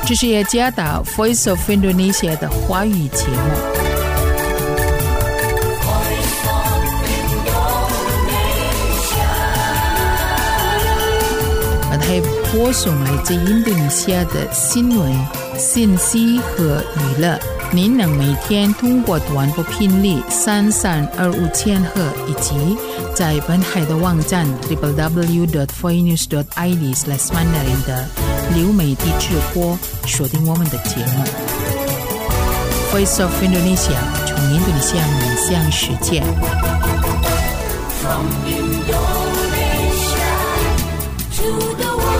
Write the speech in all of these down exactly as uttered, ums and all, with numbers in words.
这是耶加达 Voice of Indonesia 的华语节目。而它播送来自印度尼西亚的新闻、信息和娱乐。您能每天通过短波频率三三二五千赫，以及在本海的网站 double-u double-u double-u dot voice news dot i d slash mandarin 的流媒体直播锁定我们的节目。Voice of Indonesia 从印度尼西亚面向世界。From Indonesia to the world.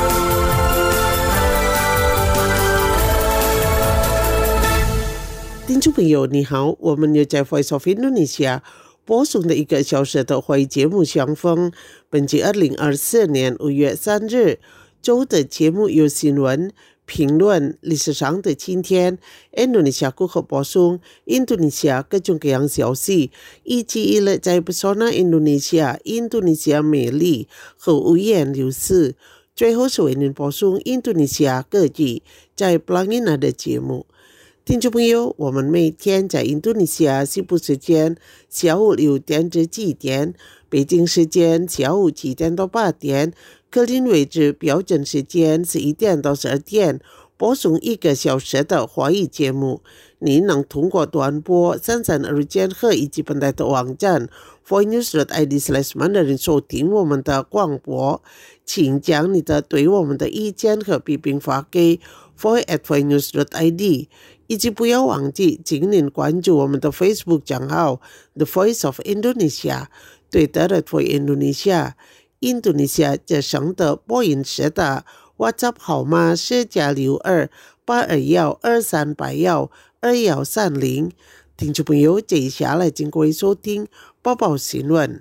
听众朋友你好，我们又在 Voice of Indonesia 播送的一个小时的华语节目相逢。本集二零二四年五月三日周的节目有新闻、评论、历史上的今天、印度尼西亚顾客播送印度尼西亚各种各样消息，以及一类在不少那印度尼西亚、印度尼西亚美丽和五颜六色。最后是为您播送印度尼西亚各地在布朗伊纳的节目。听众朋友，我们每天在印度尼西亚西部时间下午六点至七点，北京时间下午七点到八点，格林威治标准时间十一点到十二点，播送一个小时的华语节目。您能通过短波三三二千赫以及本台的网站 voice news dot i d slash mandarin 收听我们的广播。请将你的对我们的意见和批评发给 voice at voice news dot i d， 以及不要忘记请您关注我们的 Facebook 账号 The Voice of Indonesia， Twitter at Voice Indonesia。 印度尼西亚这省的播音室的 WhatsApp 号码是加六二八二一二三八一二一三零。听众朋友，接下来请各位收听播报新闻。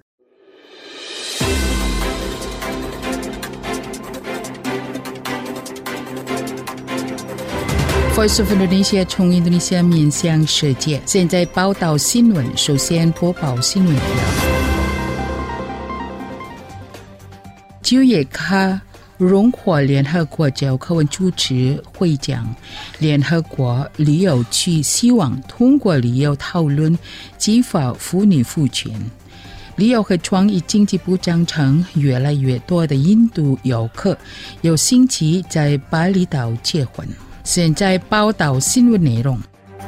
Voice of Indonesia 从印度尼西亚面向世界。现在报道新闻，首先播报新闻条。九月卡荣获联合国教科文主持会讲，联合国旅游局希望通过旅游讨论激发妇女赋权。旅游和创意经济部长称，越来越多的印度游客有兴趣在巴厘岛结婚。现在报道新闻内容。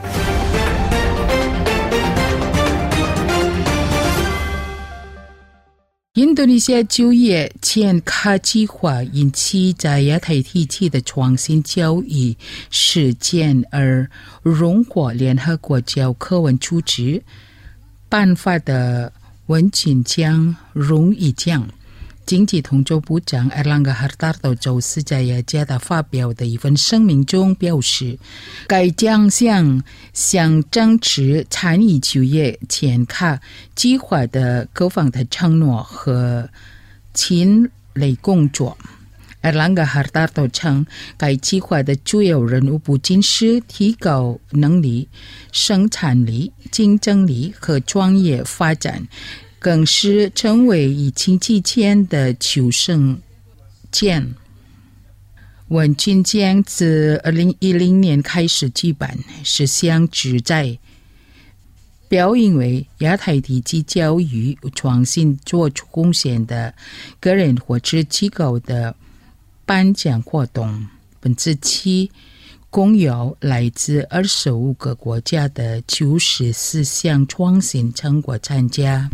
印度尼西亚就业前卡计划引起在亚太地区的创新教育实践，而荣获联合国教科文组织颁发的文津奖荣誉奖。经济统筹部长 Erlangga Hartarto 周四在雅加达发表的一份声明中表示，该奖项象征着参与就业前卡计划的各方的承诺和勤累工作。Erlangga Hartarto 称，该计划的主要任务不仅是提高能力、生产力、竞争力和专业发展，更是成为疫情期间的求生奖。文津奖自二零一零年开始举办，是向旨在表扬为亚太地区教育创新做出贡献的个人或者机构的颁奖活动。本次期共有来自二十五个国家的九十四项创新成果参加。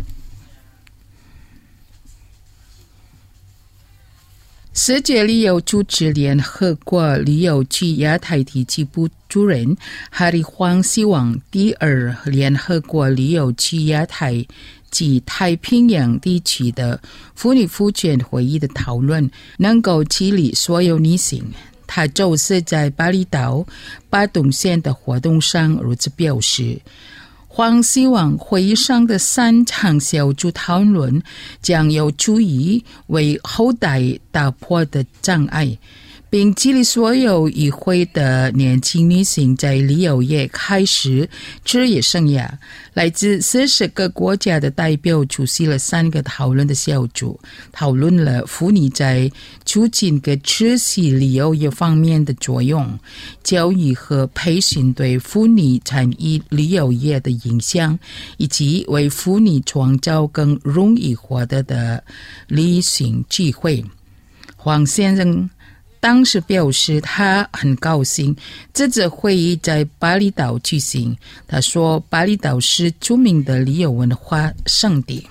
世界旅游组织联合国旅游局亚太地区部主任哈里黄希望第二联合国旅游局亚太及太平洋地区的妇女赋权会议的讨论能够激励所有女性。他周四在巴厘岛巴东县的活动上如此表示，黄希望会议上的三场小组讨论将有助于为后代打破的障碍， 并激励所有与会的年轻女性在旅游业开始职业生涯。来自四十个国家的代表出席了三个讨论的小组，讨论了妇女在促进和持续旅游业方面的作用，教育和培训对妇女参与旅游业的影响，以及为妇女创造更容易获得的旅行机会。黄先生当时表示他很高兴这次会议在巴厘岛举行。他说巴厘岛是著名的旅游文化胜地。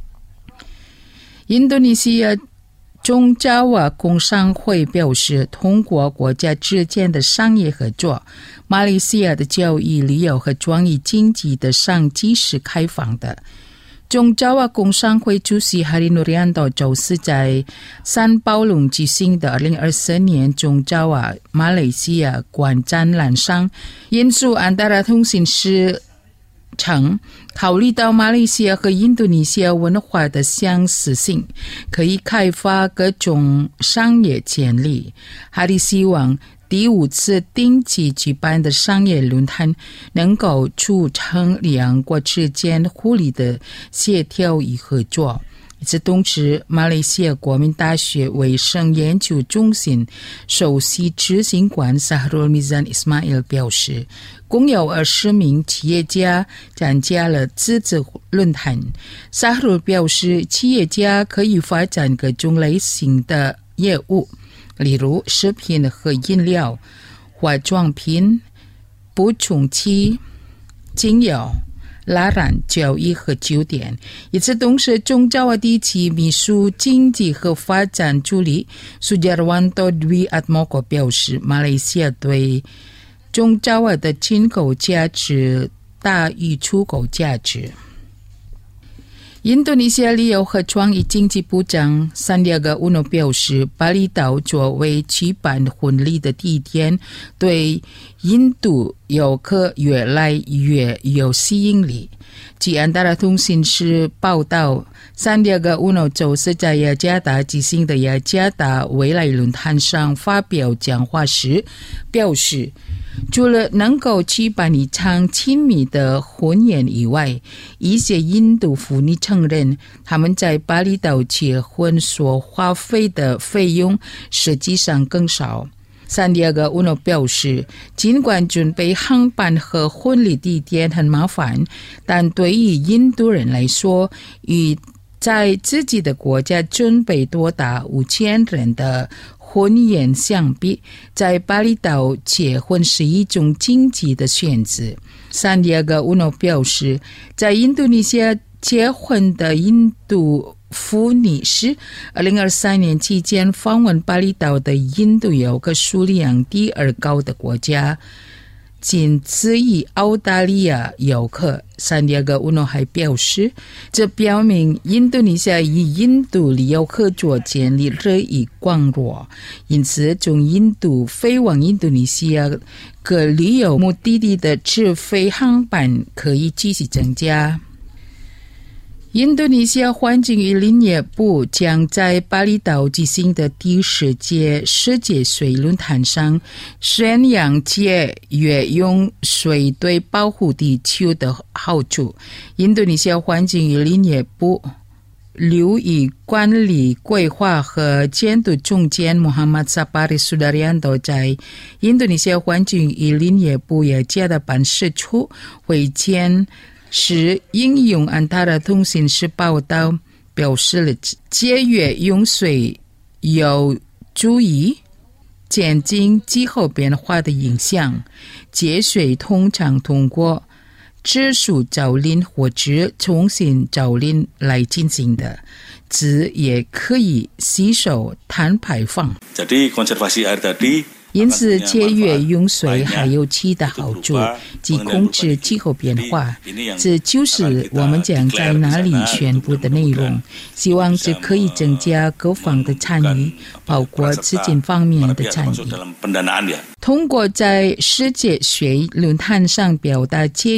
印度尼西亚中爪哇工商会表示，通过国家之间的商业合作，马来西亚的教育、旅游和创意经济的商机是开放的。中爪哇工商会主席哈里努里安多周四在三宝龙举行的二零二四年中爪哇马来西亚馆展览上，印度安达拉通信社称，考虑到马来西亚和印度尼西亚文化的相似性，可以开发各种商业潜力。哈里希望第五次定期举办的商业论坛能够促成两国之间互利的协调与合作。与此同时，马来西亚国民大学卫生研究中心首席执行官萨哈鲁米赞伊斯马伊尔表示，共有二十名企业家参加了这次论坛。萨哈鲁表示，企业家可以发展各种类型的业务，例如食品和饮料、化妆品、补充剂、精油、拉染、教育和酒店。与此同时，中爪哇地区秘书经济和发展助理苏加尔万多dwi阿莫国表示，马来西亚对中爪哇的进口价值大于出口价值。印度尼西亚旅游和创意经济部长桑迪亚戈乌诺表示，巴厘岛作为举办婚礼的地点，对印度游客越来越有吸引力。据安达拉通信社报道，桑迪亚戈乌诺周四在雅加达举行的雅加达未来论坛上发表讲话时表示，除了能够举办一场亲密的婚宴以外，一些印度妇女承认他们在巴厘岛结婚所花费的费用实际上更少。桑迪亚戈乌诺表示，尽管准备航班和婚礼地点很麻烦，但对于印度人来说，与在自己的国家准备多达五千人的婚宴相比，在巴厘岛结婚是一种经济的选择。桑迪亚戈乌诺表示，在印度尼西亚结婚的印度妇女是二零二三年期间访问巴厘岛的印度游客数量第二高的国家，仅次于澳大利亚游客。桑迪亚戈乌诺还表示，这表明印度尼西亚与印度旅游合作建立日益广阔，因此从印度飞往印度尼西亚各旅游目的地的直飞航班可以继续增加。印度尼西亚环境与林业部将在巴厘岛举行的第十届世界水论坛上宣扬节约用水对保护地球的好处。印度尼西亚环境与林业部流域管理规划和监督总监穆罕默德萨巴里苏达里安多在印度尼西亚环境与林业部雅加达办事处会见是引用安达拉通信社报道，表示了节约用水有助于减轻气候变化的影响。节水通常通过植树造林或者重新造林来进行的，这也可以吸收碳排放。 Jadi konservasi air tadi 因此，节约用水还有其他好处，即控制气候变化。这就是我们将在那里宣布的内容。希望这可以增加各方的参与，包括资金方面的参与。通过在世界水论坛上表达节约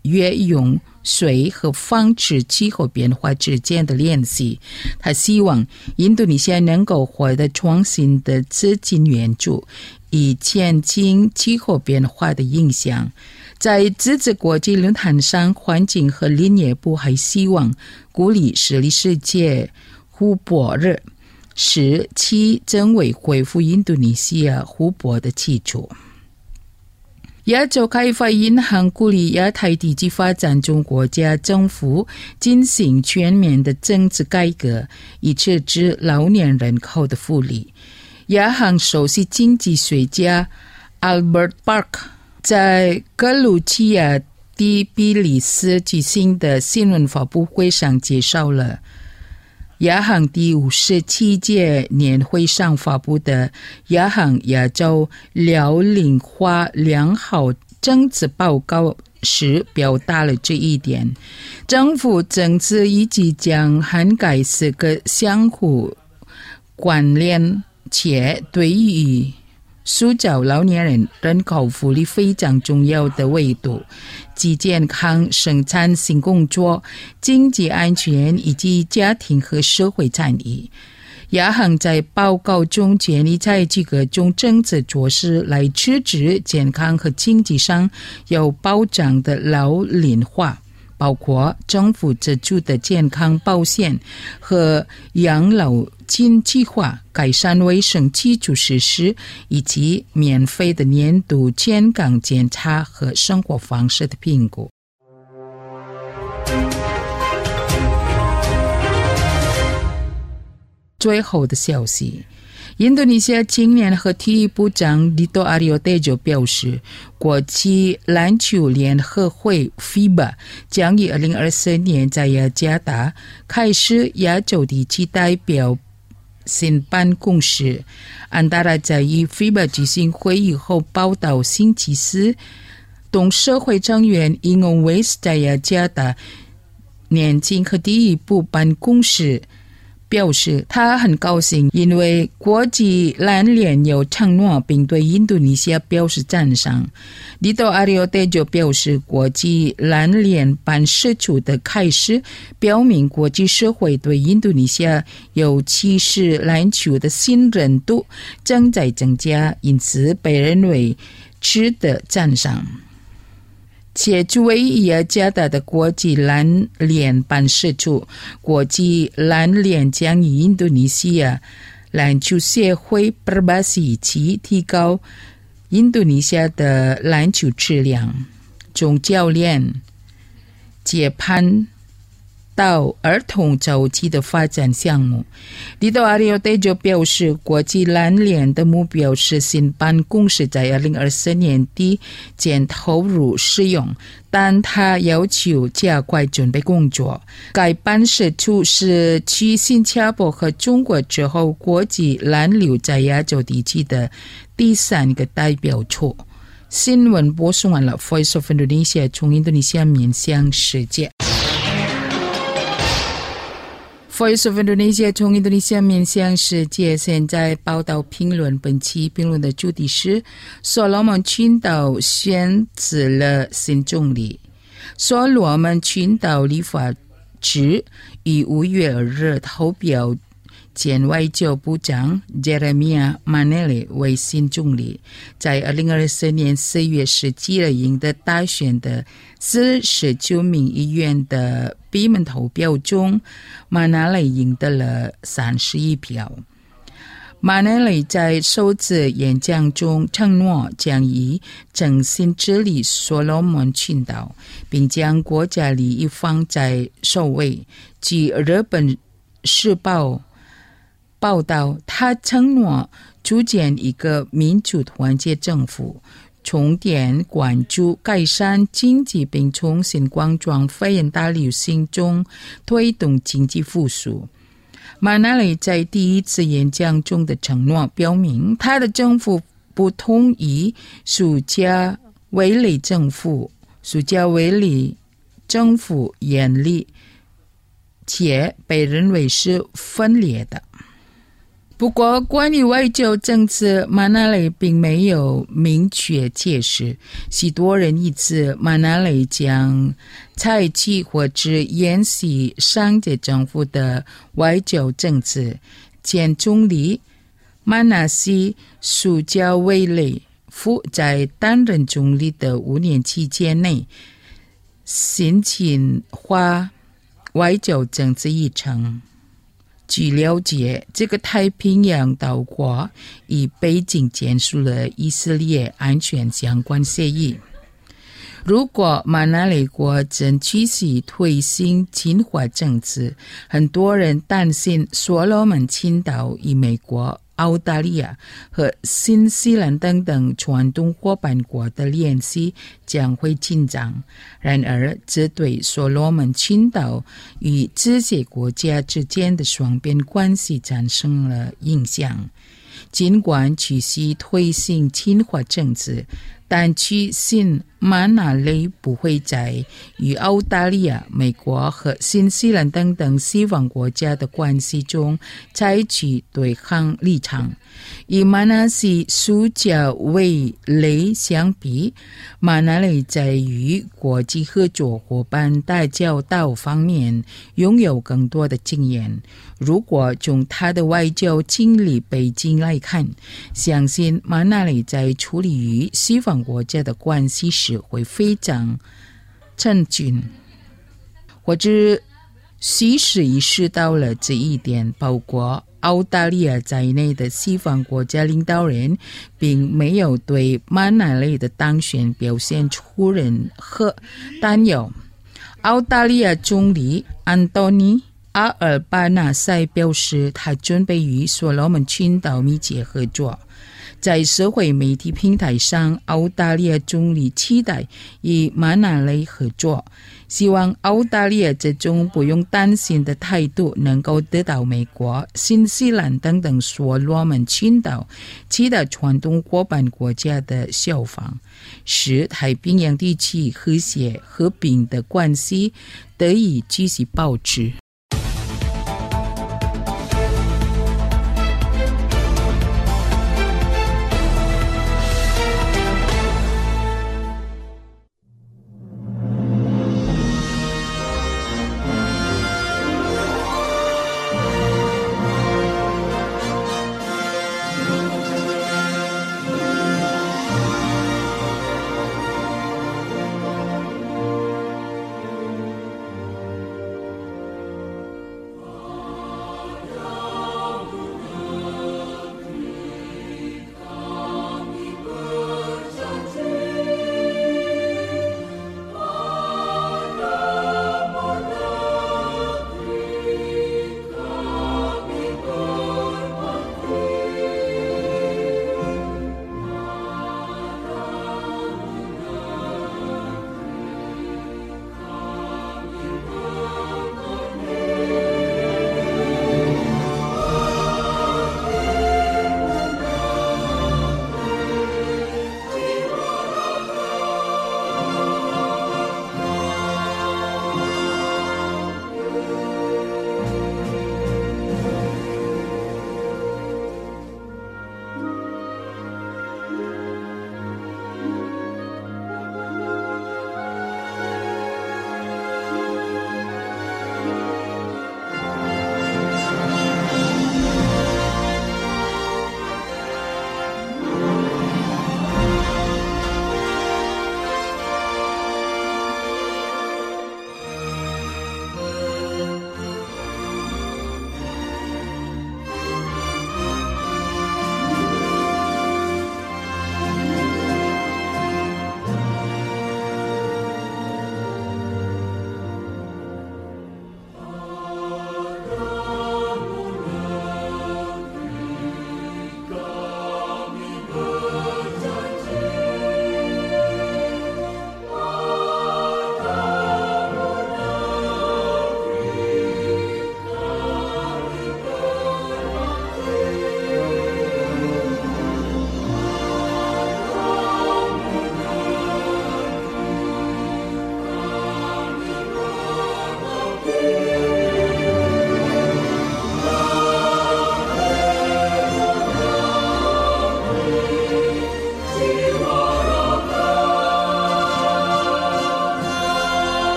约用水和防止气候变化之间的联系。他希望印度尼西亚能够获得创新的资金援助，以减轻气候变化的影响。在这次国际论坛上，环境和林业部还希望鼓励设立世界湖泊日，使其成为恢复印度尼西亚湖泊的基础。亚洲开发银行鼓励亚太地区发展中国家政府进行全面的政治改革，以设置老年人口的福利。亚行首席经济学家 Albert Park 在格鲁吉亚第比利斯举行的新闻发布会上介绍了亚行第五十七届年会上发布的亚行亚洲辽龄化良好政治报告时表达了这一点。政府政策以及将涵盖四个相互关联且对于塑造老年人人口福利非常重要的维度，即健康、生产性工作、经济安全以及家庭和社会参与。亚行在报告中建议在几个中政策措施来支持健康和经济上有保障的老龄化，包括政府资助的健康保险和养老金计划、改善卫生基础设施以及免费的年度健康检查和生活方式的评估。最后的消息，印度尼西亚青年和体育部长 Dito Aryo Tejo 表示，国际篮球联合会 F I B A 将于二零二四年在雅加达开始亚洲地区代表新办公室。安达拉在与 F I B A 举行会议后报道，星期四董社会成员应用 West 在雅加达年轻和体育部办公室表示他很高兴，因为国际篮联有承诺并对印度尼西亚表示赞赏。Dito Aryo Tejo 表示，国际篮联办事处的开始表明国际社会对印度尼西亚尤其是篮球的信任度正在增加，因此被认为值得赞赏。且作为雅加达的国际篮联办事处，国际篮联将与印度尼西亚篮球协会 Perbasi 一起提高印度尼西亚的篮球质量，从教练、接盘到儿童早期的发展项目。Dito Aryo Tejo 表示，国际篮联的目标是新办公室在二零二四年底前投入使用，但他要求加快准备工作。该办事处是继新加坡和中国之后，国际篮球在亚洲地区的第三个代表处。新闻播送完了 Voice of Indonesia 从印度尼西亚面向世界。Voice of Indonesia 从印度尼西亚面向世界，现在报道评论。本期评论的主题是所罗门群岛选择了新总理。所罗门群岛立法局于五月二日投票前外交部长 Jeremiah Manele 为新总理。在二零二四年四月十七日赢得大选的四十九名议员的闭门投票中，马纳雷赢得了三十一票。马纳雷在首次演讲中承诺将以诚信治理所罗门群岛，并将国家利益放在首位。据日本时报报道，他承诺组建一个民主团结政府，重点关注改善经济，并从新冠肺炎大流行中推动经济复苏。马纳雷在第一次演讲中的承诺表明，他的政府不同意苏加维里政府，苏加维里政府严厉且被认为是分裂的。 不过，关于外交政策，马纳雷并没有明确解释。许多人以此马纳雷将采取或者沿袭上届政府的外交政策。前总理马纳西苏加维雷夫在担任总理的五年期间内，新情化外交政策议程。据了解，这个太平洋岛国与北京签署了以色列安全相关协议。如果马纳雷国真继续推行侵华政策，很多人担心所罗门群岛与美国、澳大利亚和新西兰等等传统伙伴国的联系将会紧张。然而，这对所罗门群岛与这些国家之间的双边关系产生了影响。尽管继续推行侵华政策，但其信马纳雷不会在与澳大利亚、美国和新西兰等等西方国家的关系中采取对抗立场。与马纳西苏加维雷相比，马纳雷在与国际合作伙伴打交道方面拥有更多的经验。如果从他的外交经历背景来看，相信马纳雷在处理与西方国家的关系时会非常沉静，或者其实意识到了这一点。包括澳大利亚在内的西方国家领导人并没有对马纳雷的当选表现出任何担忧。澳大利亚总理安东尼阿尔巴纳塞表示，他准备与所罗门群岛密切合作。在社会媒体平台上，澳大利亚总理期待与马纳雷合作，希望澳大利亚这种不用担心的态度能够得到美国、新西兰等等所罗门群岛其他传统伙伴国家的效仿，使太平洋地区和谐和平的关系得以继续保持。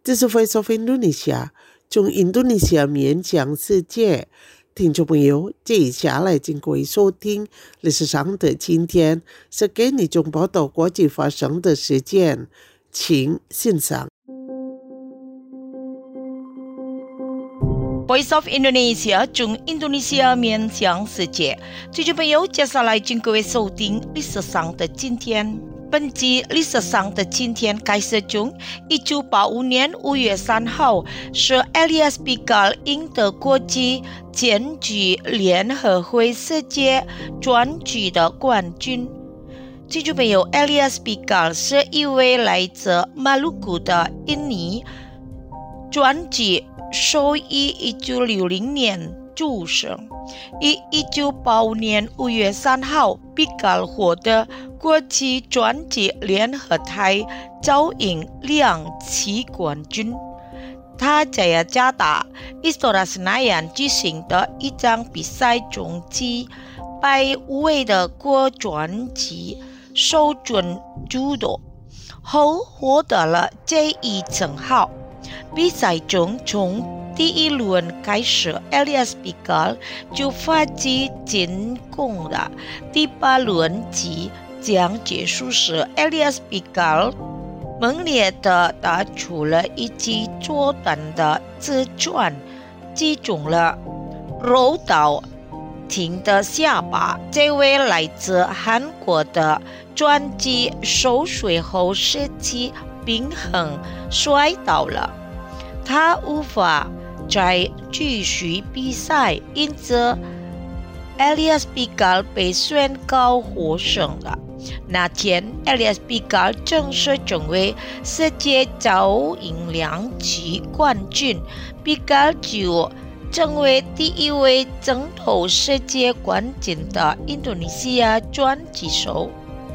这是 Voice of Indonesia 从印度尼西亚面向世界。听众朋友，接下来请各位收听历史上的今天，是给你中报道国际发生的事件，请欣赏。 Voice of Indonesia 从印度尼西亚面向世界，听众朋友，接下来请各位收听历史上的今天。本集历史上的今天开始从一九八五年五月三号是 Elias Pikal 赢得国际剑击联合会世界专举的冠军。听众朋友 ，Elias Pikal 是一位来自马鲁古的印尼专击手，于一九六零年出生。于一九八五年五月三号 ，Pikal 获得国际专击联合台招赢两期冠军。他在雅加达 Istora Senayan 举行的一场比赛中击败五位的国专击手准主夺，后获得了这一称号。比赛中从第一轮开始 ，Elias Pikal 就发起进攻了。第八轮即将结束时 ，Elias Pikal 猛烈地打出了一记左弹的直传，击中了柔道廷的下巴。这位来自韩国的专击手随后失去平衡，摔倒了。他无法再继续比赛，因此 Elias Pikal 被宣告获胜了。那天 Elias Pikal 正式成为世界招赢两期冠军， Pikal 就成为第一位争夺世界冠军的印度尼西亚专击手。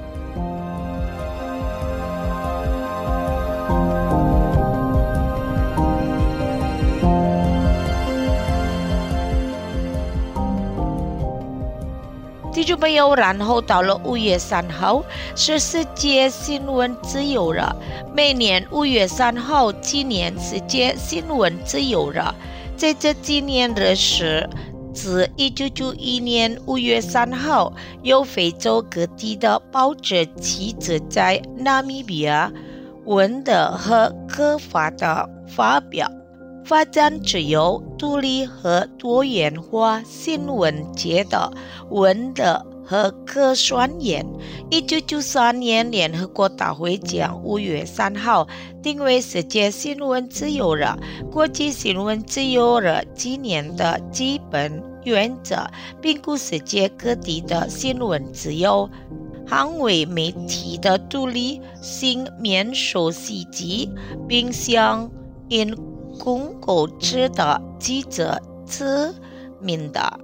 听众朋友，然后到了五月三号是世界新闻自由日，每年五月三号纪念世界新闻自由日。在这纪念日时，自一九九一年五月三号，由非洲各地的报纸记者在纳米比亚、温德和科法的发表。发展自由、独立和多元化新闻界的温德和科宣言。一九九三年联合国大会将五月三号定为世界新闻自由日。国际新闻自由日纪念的基本原则，评估世界各地的新闻自由，捍卫媒体的独立性免受袭击，并向因公共知的记者自明的。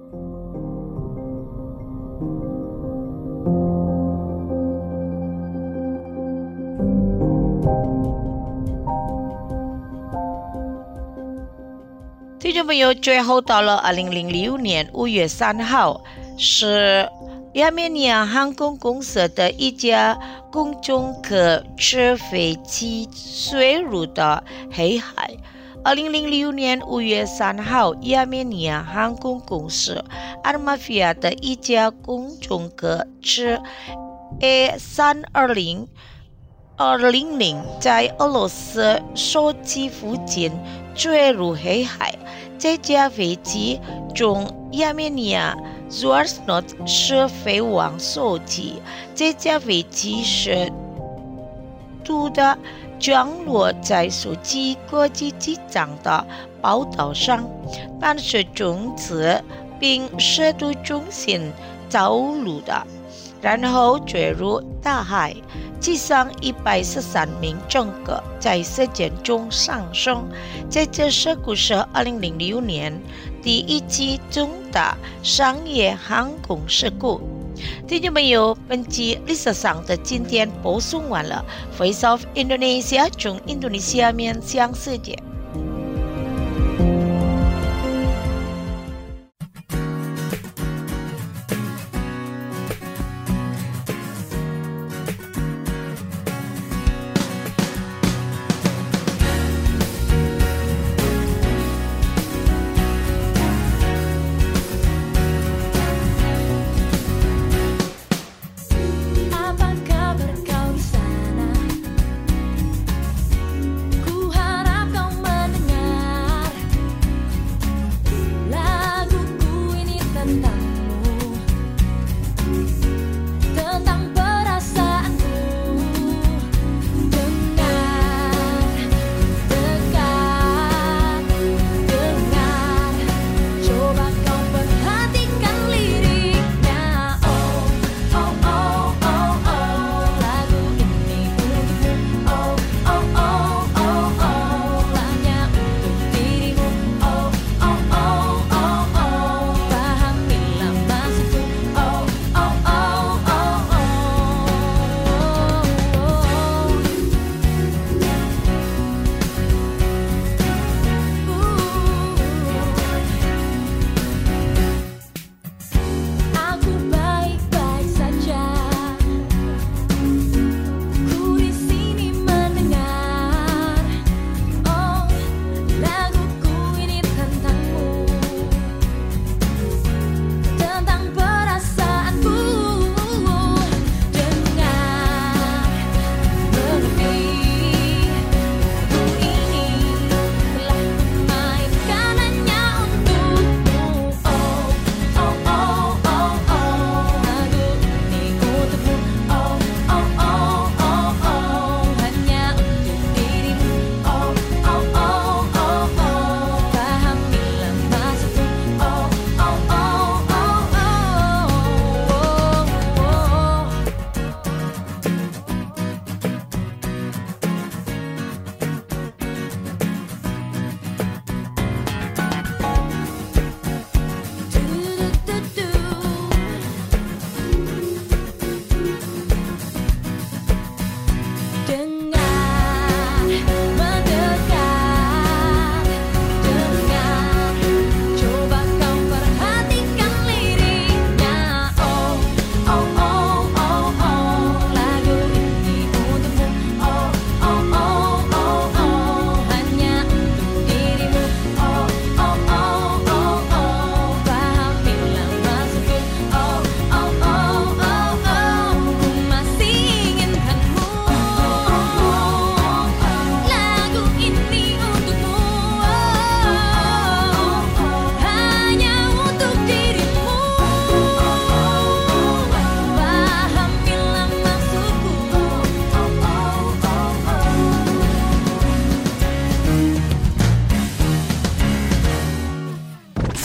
听众朋友，最后到了二零零六年五月三号，是亚美尼亚航空公司的一家公众客车飞机坠入的黑海。二零零六年五月三号，亚美尼亚航空公司 Armavia 的一架公众客车 A 三二零二零零在俄罗斯首机附近坠入黑海。这架飞机从亚美尼亚 Zwarsnot 是飞往首机。这架飞机是度的降落在首机国际机场的跑道上，但是从此并适度中心着陆的，然后坠入大海。机上一百十三名乘客在事件中丧生。这次事故是二零零六年第一起重大商业航空事故。听众朋友，本期历史上的今天播送完了。Voice of Indonesia 从印度尼西亚面向世界。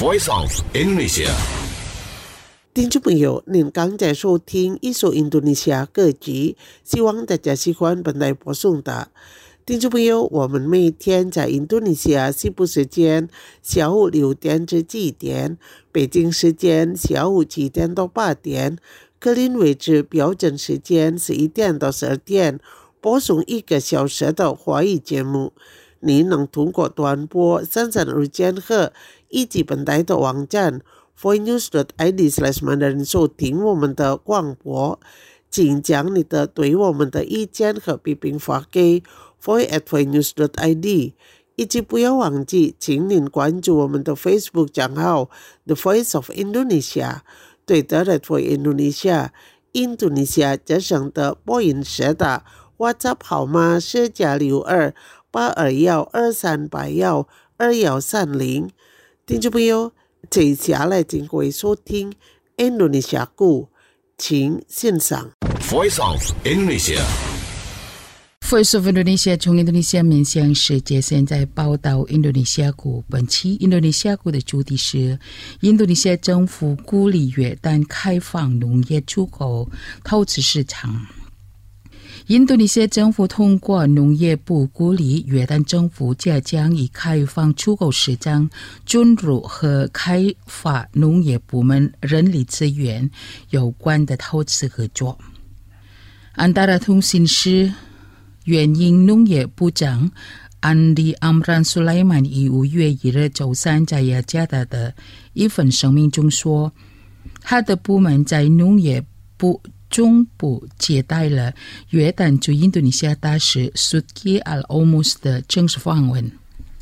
Voice of Indonesia。 听众朋友，您刚才收听一首印度尼西亚歌曲，希望大家喜欢本台播送的。听众朋友，我们每天在印度尼西亚西部时间下午六点至七点，北京时间下午七点到八点，格林威治标准时间十一点到十二点，播送一个小时的华语节目。你能通过短波三三二千赫以及本台的网站 voinews dot i d slash mandarin 收听我们的广播，请将你的对我们的意见和批评发给 voice at voinews dot i d， 以及不要忘记，请您关注我们的 Facebook 账号 The Voice of Indonesia， 对的 at Voice Indonesia， 印度尼西亚之声的播音室的 WhatsApp 号码是加六二八二幺二三八幺二幺三零。听众朋友，接下来请各位收听印度尼西亚鼓，请欣赏 Voice of Indonesia。 Voice of Indonesia 从印度尼西亚面向世界，现在报道印度尼西亚鼓。本期印度尼西亚鼓的主题是印度尼西亚政府鼓励约旦开放农业出口投资市场。印度尼西亚政府通过农业部鼓励约旦政府加强与开放出口市场准入和开发农业部门人力资源有关的投资合作。安达拉通信社原因农业部长安迪阿姆兰苏莱曼于五月一日周三在雅加达的一份声明中说，他的部门在农业部中部接待了约旦驻印度尼西亚大使苏基阿尔欧姆斯的正式访问。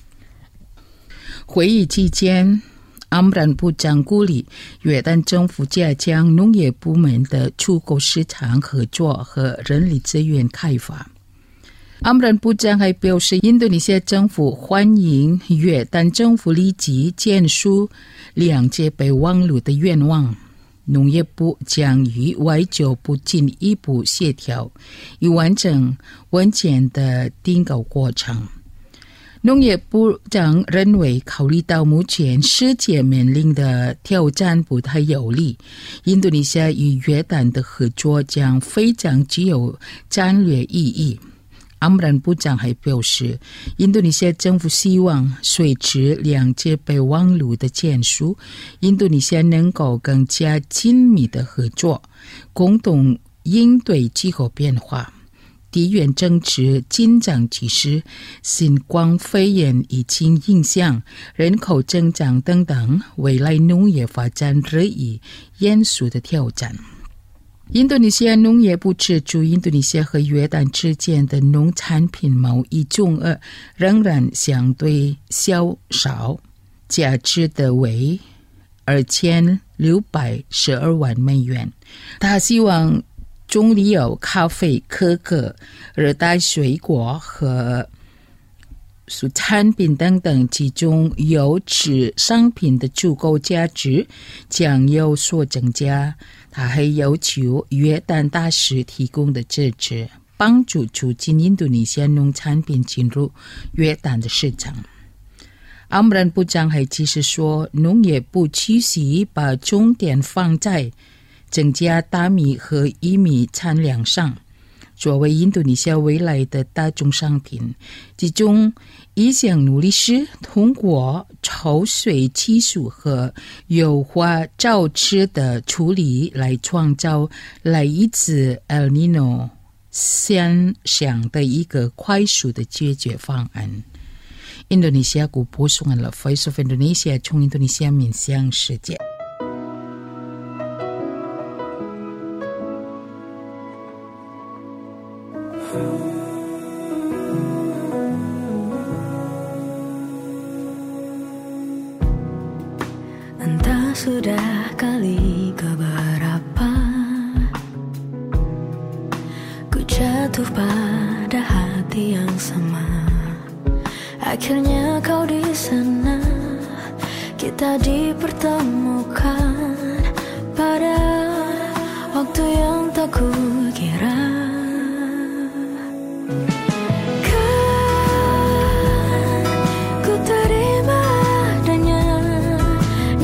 会议期间，阿姆兰部长鼓励约旦政府加强农业部门的出口市场合作和人力资源开发。阿姆兰部长还表示，印度尼西亚政府欢迎约旦政府立即结束两届备忘录的愿望。农业部将与外交部进一步协调，以完成文件的订购过程。农业部长认为，考虑到目前世界面临的挑战不太有利，印度尼西亚与约旦的合作将非常具有战略意义。阿姆兰部长还表示，印度尼西亚政府希望随着两届备忘录的签署，印度尼西亚能够更加紧密的合作，共同应对气候变化、地缘政治紧张局势、新冠肺炎疫情影响、人口增长等等未来农业发展日益严肃的挑战。印度尼西亚农业部指出，印度尼西亚和约旦之间的农产品贸易总额仍然相对较少，价值的为二千六百十二万美元。他希望棕榈油、咖啡、可可、热带水果和蔬产品等等其中优质商品的出口价值将有所增加。他还要求约旦大使提供的支持，帮助促进印度尼西亚农产品进入约旦的市场。阿姆兰部长还解释说，农业部继续把重点放在增加大米和玉米产量上，作为印度尼西亚未来的大宗商品。其中一项努力是通过抽水技术和优化沼池的处理来创造来自 El Nino 现象的一个快速的解决方案。印度尼西亚鼓播送了 Voice of Indonesia 从印度尼西亚面向世界。 Entah sudah kali keberapa ku jatuh pada hati yang sama. Akhirnya kau di sana, kita dipertemukan pada waktu yang tak kukira. Kan ku terima adanya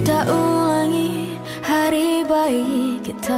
Kita ulangi hari baik kita.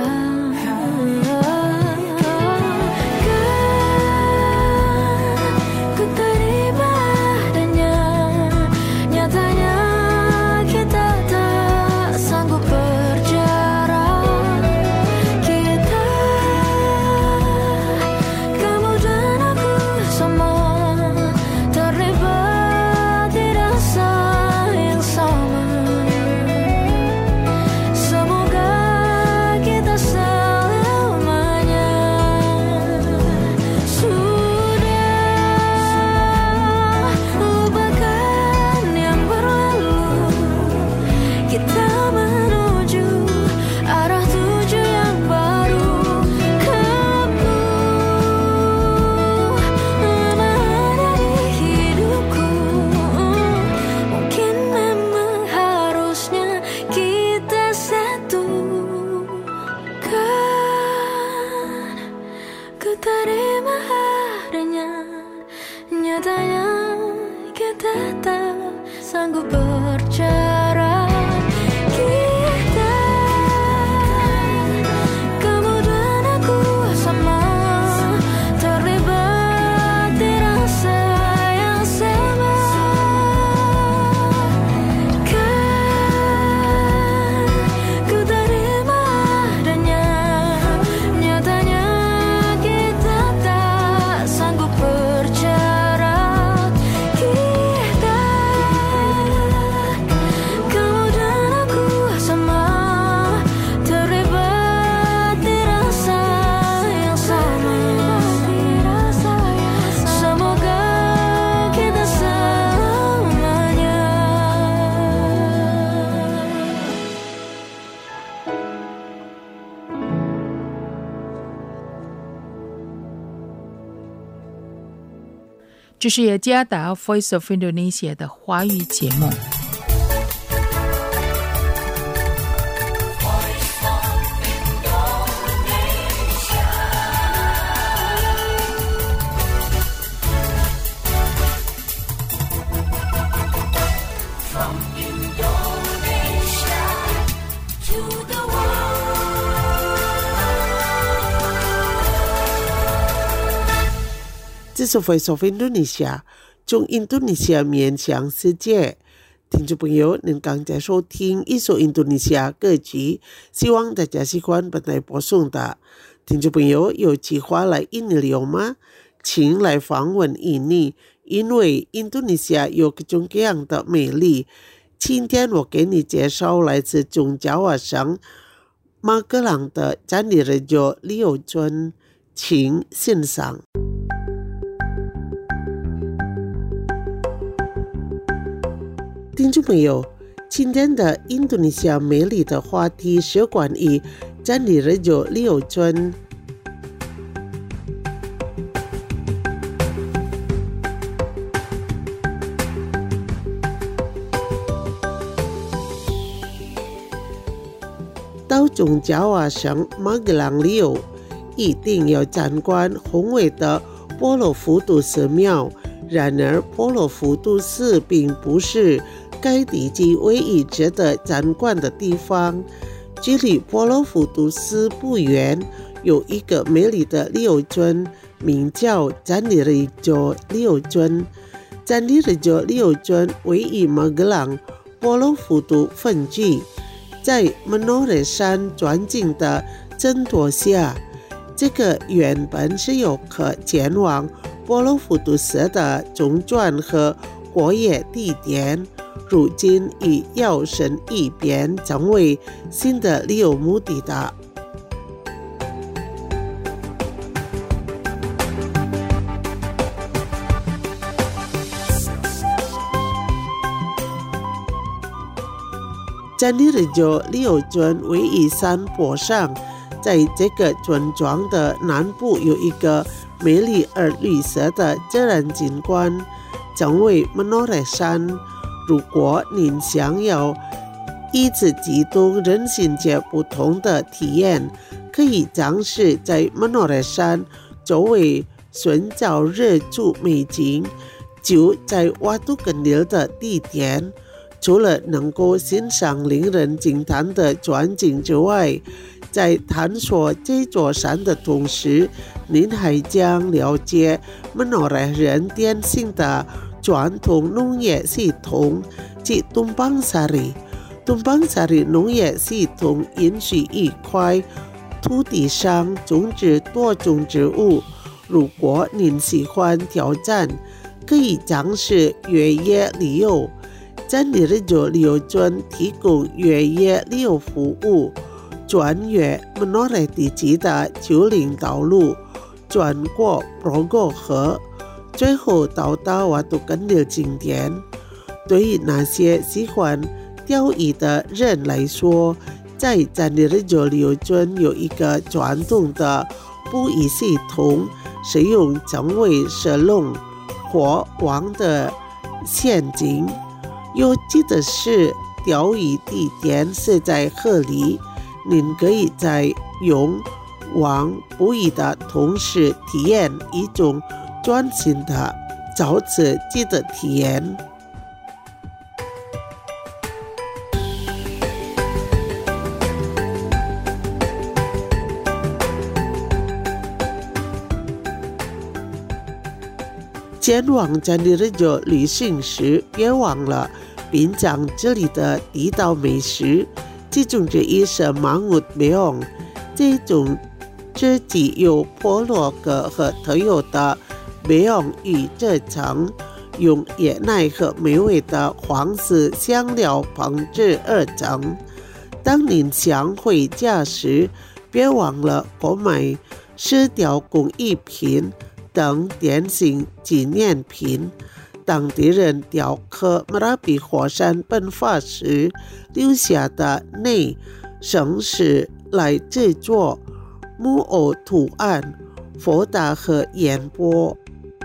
这是雅加达 Voice of Indonesia 的华语节目。 这是 Voice of Indonesia 中印度尼西亚面向世界。听众朋友，您刚才收听一首印度尼西亚歌曲，希望大家喜欢本台播送的。听众朋友有计划来印尼旅游吗？请来访问印尼，因为印度尼西亚有各种各样的美丽。今天我给你介绍来自中爪哇省马格朗的詹里热热旅游村，请欣赏。听众朋友，今天的印度尼西亚美丽的话题是关于詹里热热旅游村。到中爪哇省马格朗旅游，一定要参观宏伟的波罗浮屠寺庙。然而，波罗浮屠寺并不是该地区唯一值得参观的地方。距离波罗浮屠寺不远，有一个美丽的旅游村，名叫詹里热热旅游村。詹里热热旅游村位于马格朗波罗浮屠分区，在门诺雷山转进的争夺下，这个原本是有可前往波罗浮屠寺的中转和过夜地点，如今已摇身一变成为新的旅游目的地。詹里热热旅游村位于山坡上，在这个村庄的南部有一个美丽而绿色的自然景观，称为门诺雷山。如果您想要一次极度人性界不同的体验，可以尝试在门诺雷山周围寻找日出美景，就在瓦杜根尼的地点。 除了能够欣赏令人惊叹的全景之外，在探索这座山的同时，您还将了解门诺莱人典型的传统农业系统及东邦萨里。东邦萨里农业系统允许一块土地上种植多种植物。如果您喜欢挑战，可以尝试越野旅游。詹尼日佐旅游村提供越野旅游服务，穿越门诺莱地区的丘陵道路，穿过博果河，最后到达瓦杜根的景点。对于那些喜欢钓鱼的人来说，在詹尼日佐旅游村有一个传统的捕鱼系统，使用称为蛇笼或网的陷阱。有趣的是，钓鱼地点是在河里，您可以在用网捕鱼的同时体验一种全新的找刺激的体验。前往詹尼日佐旅行时，别忘了品尝这里的地道美食，其中之一是芒乌梅昂。这种只具有波洛格和特有的梅昂鱼制成，用椰奶和美味的黄色香料烹制而成。当您想回家时，别忘了购买石雕工艺品等典型纪念品。当地人雕刻马拉比火山喷发时留下的内绳石来制作木偶图案、佛达和烟波。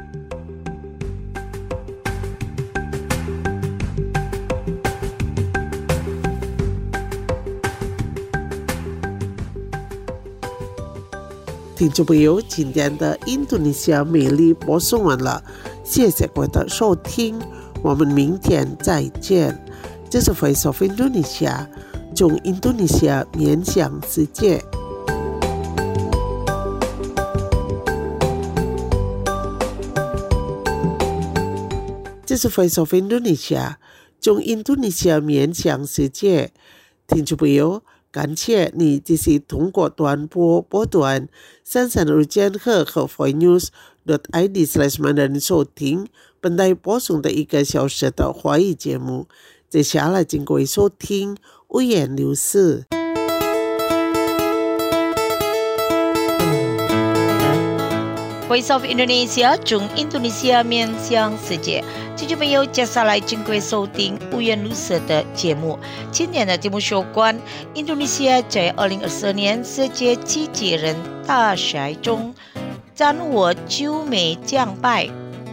听众朋友，今天的印度尼西亚美丽播送完了，谢谢各位的收听，我们明天再见。这是 Voice of Indonesia， 从印度尼西亚面向世界。这是 Voice of Indonesia， 从印度尼西亚面向世界。听众朋友，感谢你继续通过短波波段三三二千赫和 voinews dot i d slash mandarin 收听本台播送的一个小时的华语节目。接下来请各位收听五言六事。 Voice of Indonesia 从印度尼西亚面向世界，听众朋友，接下来请各位收听五言六事的节目。今天的节目有关印度尼西亚在二零二四年世界机器人大赛中斩获九枚奖牌。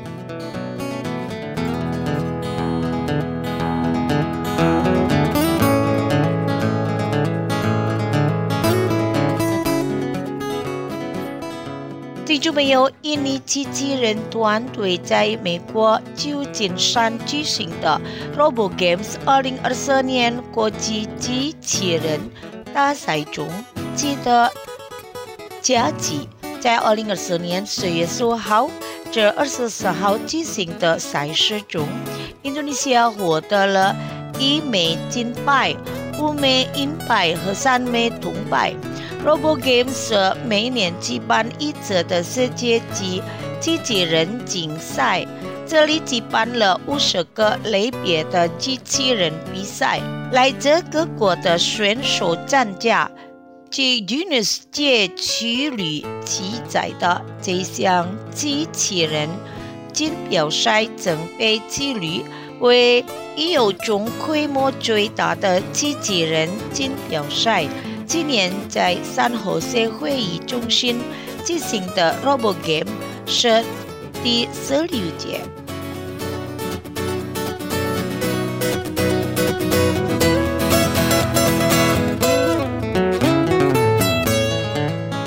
听众朋友，印尼机器人团队在美国旧金山举行的 RoboGames 二零二四年国际机器人大赛中取得佳绩。在二零二四年四月十五号至二十四号举行的赛事中，印度尼西亚获得了一枚金牌、五枚银牌和三枚铜牌。RoboGames 是每年举办一次的世界级机器人竞赛，这里举办了五十个类别的机器人比赛，来自各国的选手参加。据 Guinness 界纪录记载的这项机器人锦标赛曾被记录为已有中规模最大的机器人锦标赛。今年在三河社会议中心举行的 RoboGame 是第十六届。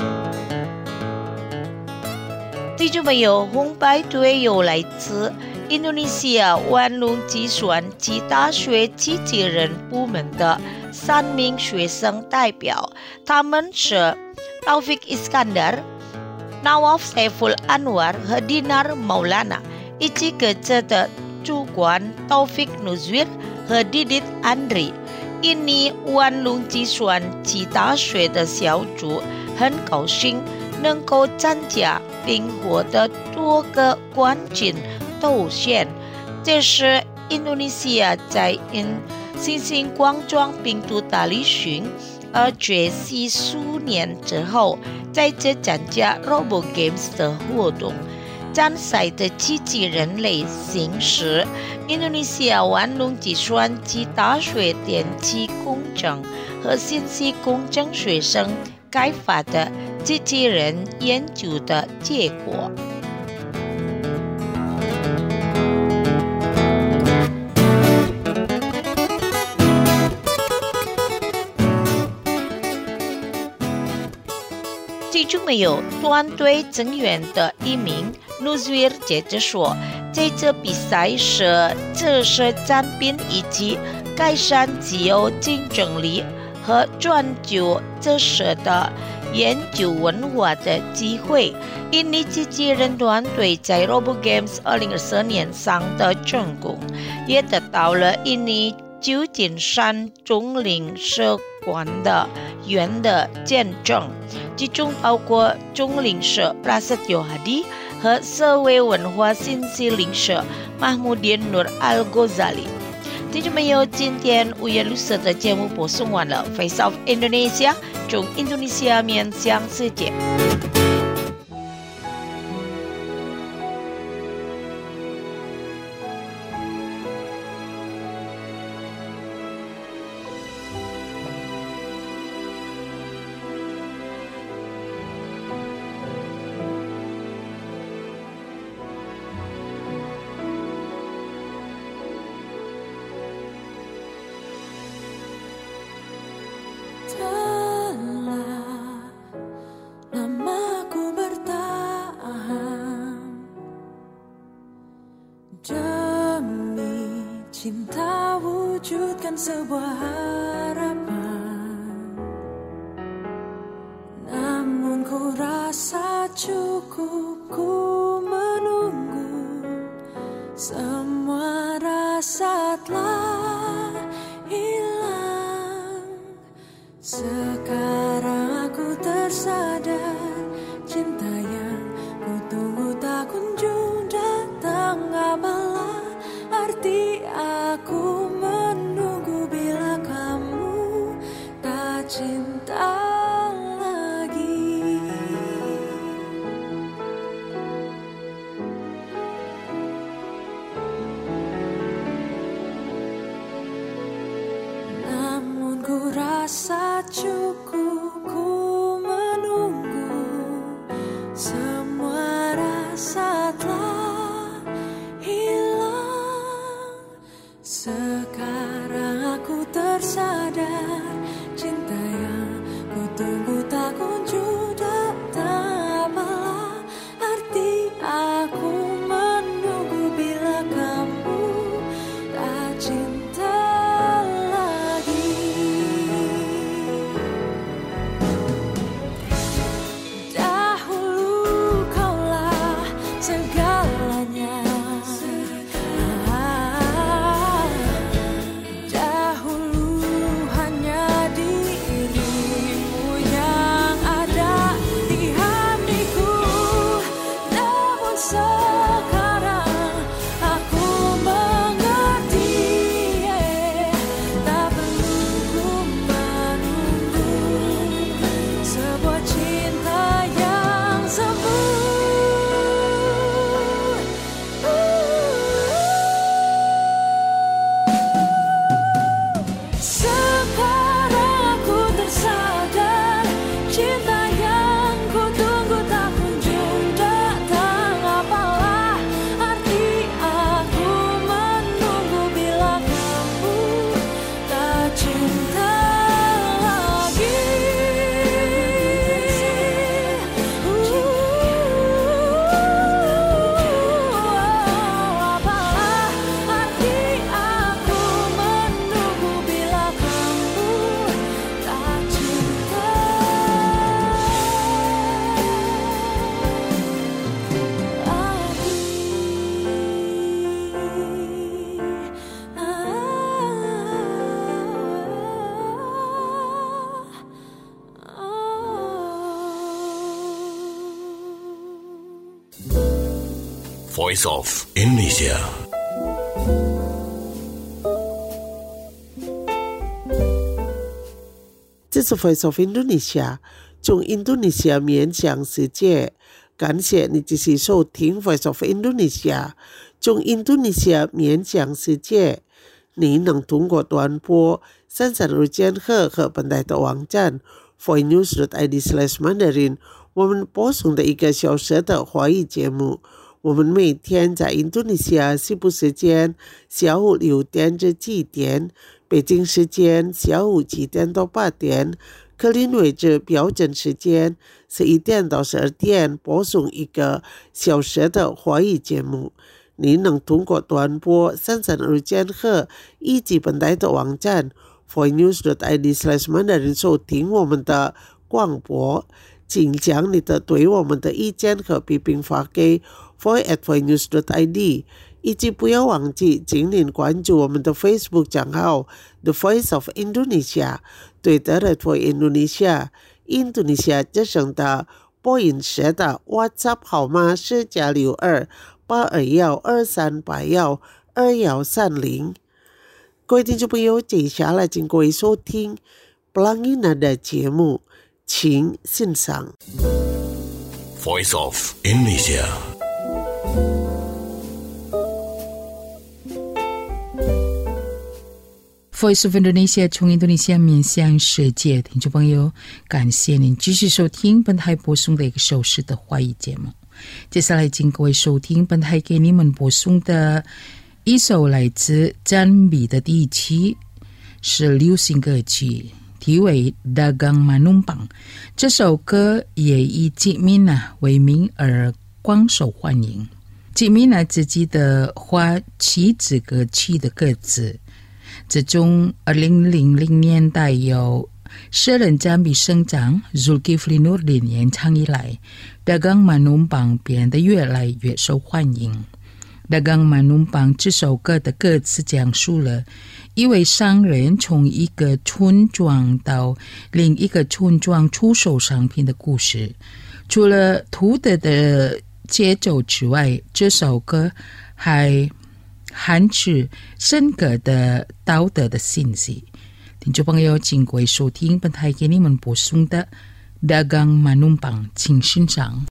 听众朋友，红白队有来自印度尼西亚万隆计算机大学机器人部门的三名学生代表，他们是 Taufik Iskandar、Nawaf Saiful Anwar 和 Dinar Maulana， 以及各自的主管 Taufik Nuzwir 和 Didit Andri。印尼万隆计算机大学的小组很高兴能够参加并获得多个冠军头衔，这是印度尼西亚在因新型冠状病毒大流行而绝迹数年之后再次参加 Robo Games 的活动。参赛的机器人类型是印度尼西亚万隆计算机大学电气工程和信息工程学生开发的机器人研究的结果。其中没有团队成员的一名 Nuzwir 接着说，这次比赛是知识产品以及改善自由竞争力和专注知识的研究文化的机会。印尼机器人团队在 Robo Games 二零二四年上的成功，也得到了印尼旧金山总领事馆的员的见证，其中包括总领事 Prasetyo Hadi 和社会文化信息领事 Mahmudin Nur Al Ghazali。听众朋友，今天五月六日的节目播送完了 Face of Indonesia， 从印度尼西亚面向世界。 Cinta wujudkan sebuah harapan, namun ku rasa cukup ku menunggu. Semua rasa telah hilang. Sekarang aku tersadar, cinta yang ku tunggu tak kunjung datang. Apalah arti aku menunggu bila kamu tak cinta lagi. Namun ku rasa cukup ku menunggu. Semua rasa telah hilang. Sekarang aku tersadar, cinta yang ku tunggu tak kunjung datang. Apalah arti aku menunggu bila kamu tak cinta lagi. Voice of Indonesia. 这是 Voice of Indonesia 从印度尼西亚面向世界。感谢你继续收听 Voice of Indonesia 从印度尼西亚面向世界。你能通过短波三十日间赫和本台的网站 voicenews dot i d slash mandarin 我们播送的一个小时的华语节目。我们每天在印度尼西亚西部时间下午六点至七点，北京时间下午七点到八点，克林威治标准时间十一点到十二点播送一个小时的华语节目。你能通过短波三十日间赫以及本台的网站 voicenews dot i d slash mandarin 收听我们的广播。请将你的对我们的意见和批评发给 voice at voicenews dot i d 以及不要忘记请您关注我们的 Facebook 账号 The Voice of Indonesia Twitter at Voice Indonesia 印度尼西亚之声的播音室的 WhatsApp 号码是加六二八二幺二三八幺二幺三零。各位听众朋友，接下来请各位收听 Pelangi Nada 节目，请欣赏 Voice of Indonesia. Voice of Indonesia 从印度尼西亚面向世界，听众朋友，感谢您继续收听本台播送的一个小时的华语节目。接下来请各位收听本台给你们播送的一首来自赞比的第一期，是流行歌曲，题为 Dagang Manumpang。 这首歌也以吉米娜为名而广受欢迎。吉米娜自己的花旗子歌曲的歌词，自从二零零零年代由诗人赞比省长 Zulkifli Nurdin 演唱以来， Dagang Manumpang 变得越来越受欢迎。 Dagang Manumpang 这首歌的歌词讲述了一位商人从一个村庄到另一个村庄出售商品的故事。除了土德的节奏之外，这首歌还含蓄深刻的道德的信息。听众朋友，请各位收听本台给你们播送的 Dagang Manumpang， 请欣赏。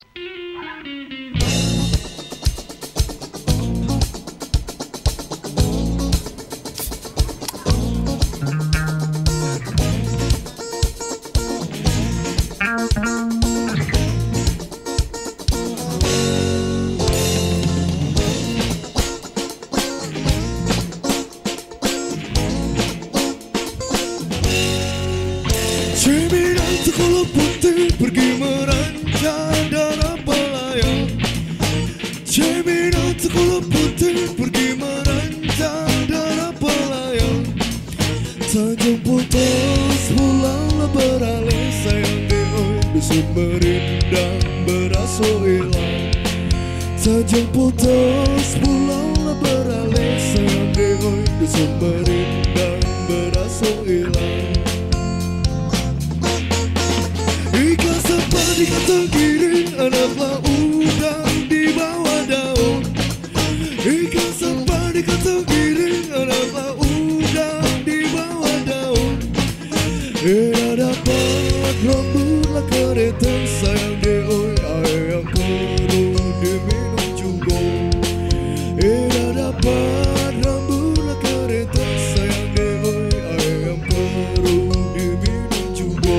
Sajang putus pulanglah beralih, sayang deoi dusun merindang berasa hilang. Ikan sepadi kata giring, anaklah udang di bawah daun. Ikan sepadi kata giring, anaklah udang di bawah daun. Era dapat rambutlah kereta, sayang deoi ayam perlu diminum juga. Era dapat rambutlah kereta, sayang deoi ayam perlu diminum juga.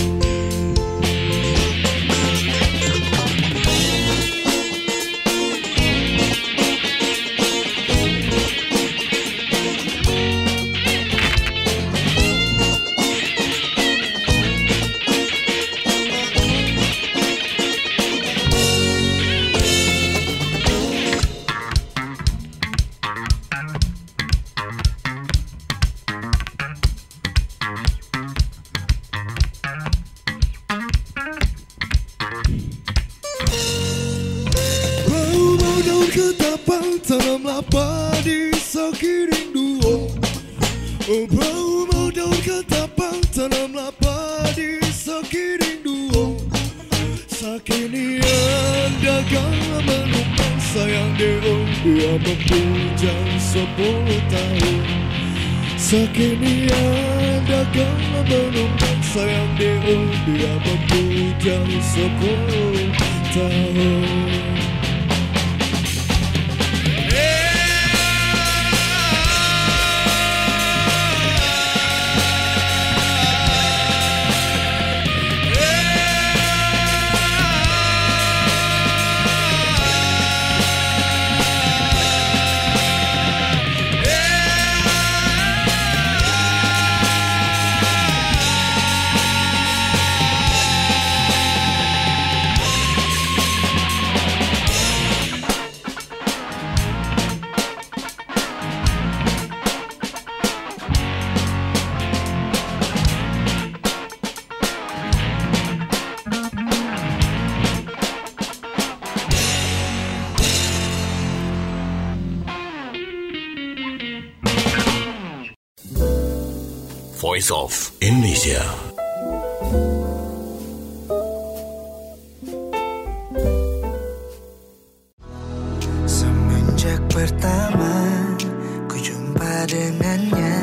Tanamlah padi sekiring dua. Oh, bau mau daun ketapang, tanamlah padi sekiring dua. Sakinian dagang menumpang, sayang dia, dia membujang sepuluh tahun. Sakini ada kalau menunggang sayang dia, dia membujang sepuluh tahun. Voice of Indonesia. Semenjak pertama ku jumpa dengannya,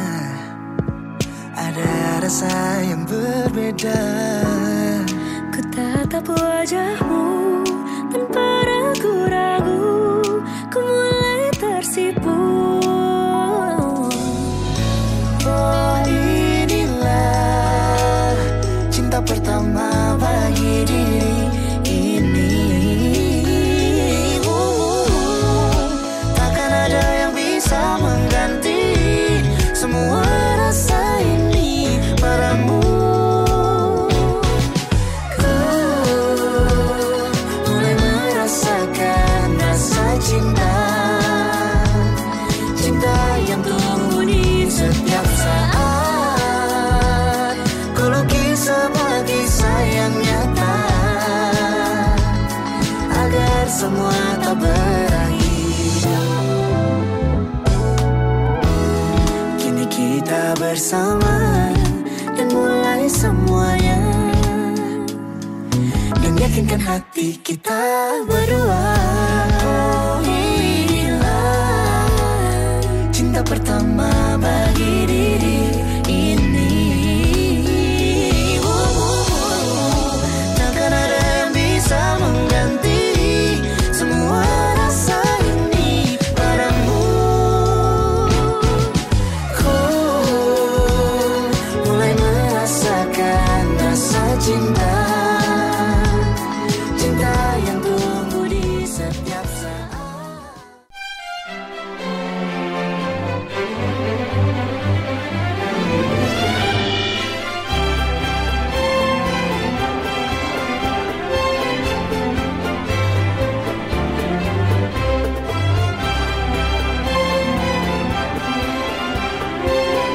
ada rasa yang berbeda. Ku tatap wajahmu tanpa ragu-ragu, ku mulai tersipu. Oh, inilah cinta pertama bagi diri ini. uh, Takkan ada yang bisa mengganti semua rasa ini padamu. Ku mulai merasakan rasa cinta, cinta yang tumbuh di setiap saat. Ku lukis sebuah kisah yang nyata agar semua tak berakhir. Kini kita bersama dan mulai semuanya, dan yakinkan hati kita berdua. Oh, inilah cinta pertama bagi diri ini. uh, Takkan ada yang bisa mengganti semua rasa ini padamu. Ku mulai merasakan rasa cinta, cinta yang tumbuh di setiap saat. Thank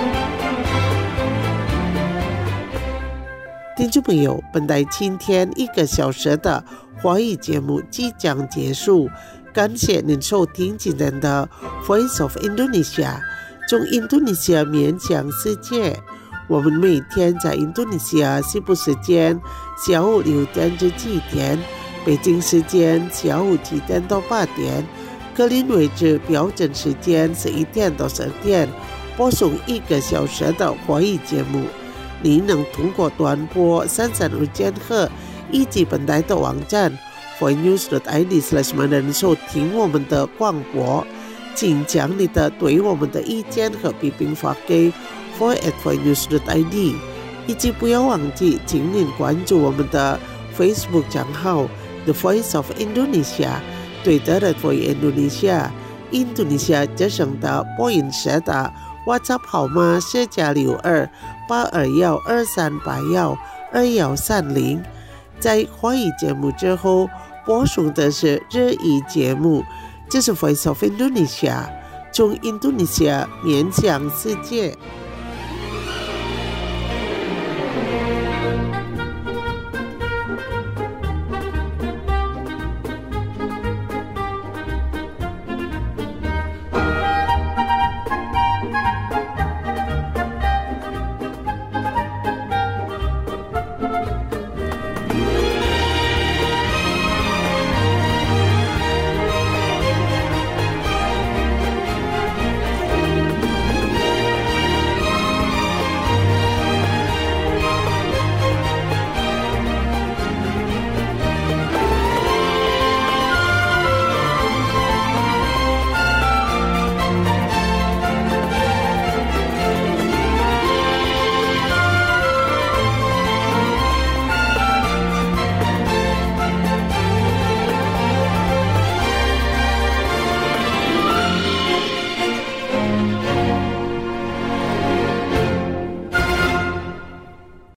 听众朋友，本台今天一个小时的华语节目即将结束，感谢您收听今天的 Voice of Indonesia， 从印度尼西亚面向世界。我们每天在印度尼西亚西部时间下午六点至七点，北京时间下午七点到八点，格林威治标准时间十一点到十二点，播送一个小时的华语节目。您能通过短波三三五千赫以及本台的网站 voicenews dot i d slash 马人收听我们的广播，请将你的对我们的意见和批评发给 voice at voicenews dot i d， 以及不要忘记请您关注我们的 Facebook 账号 The Voice of Indonesia， Twitter at Voice Indonesia， 印度尼西亚之声的播音社的 WhatsApp 号码是加六二八二幺二三八幺二幺三零。在华语节目之后播送的是日语节目，这是 Voice of Indonesia， 从印度尼西亚面向世界。